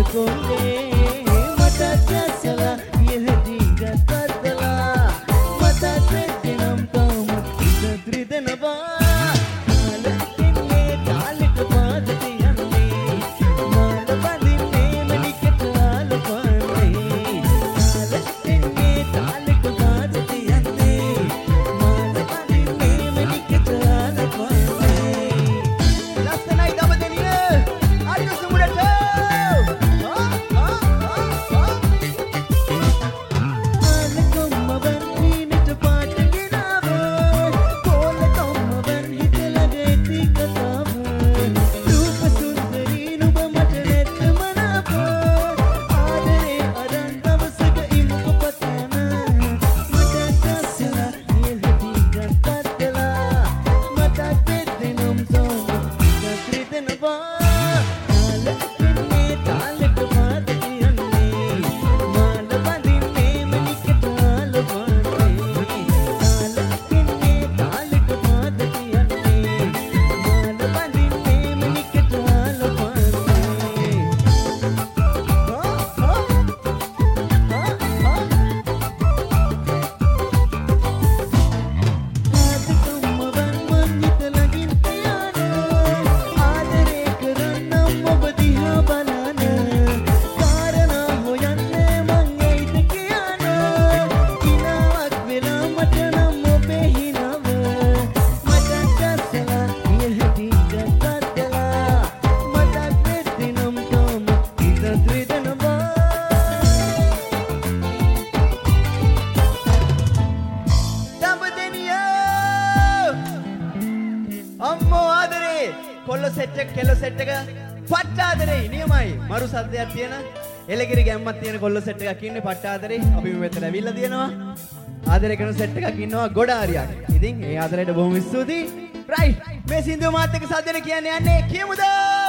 සද්දයක් තියෙන එලගිරි ගැම්මක් තියෙන කොල්ල සෙට් එකක් ඉන්නේ පට්ට ආදරේ අපි මෙතන ඇවිල්ලා තියෙනවා ආදරේ කරන සෙට් එකක් ඉන්නවා ගොඩාරියක්. ඉතින් ඒ ආදරේට බොහොම ස්තුතියි. රයිට් මේ සින්දුව මාත් එක්ක සද්දෙට කියන්නේ යන්නේ කියමුද?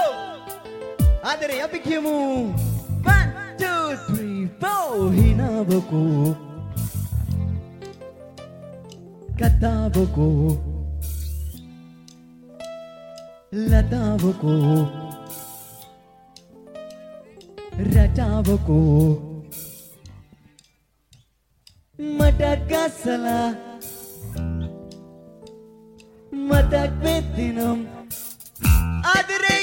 ආදරේ අපි කියමු 1 2 3 4 හිනවකෝ කතාවකෝ ලතාවකෝ රටාවකෝ මටත් ගස්සලා මතක් වෙද්දිනම් ආදරේ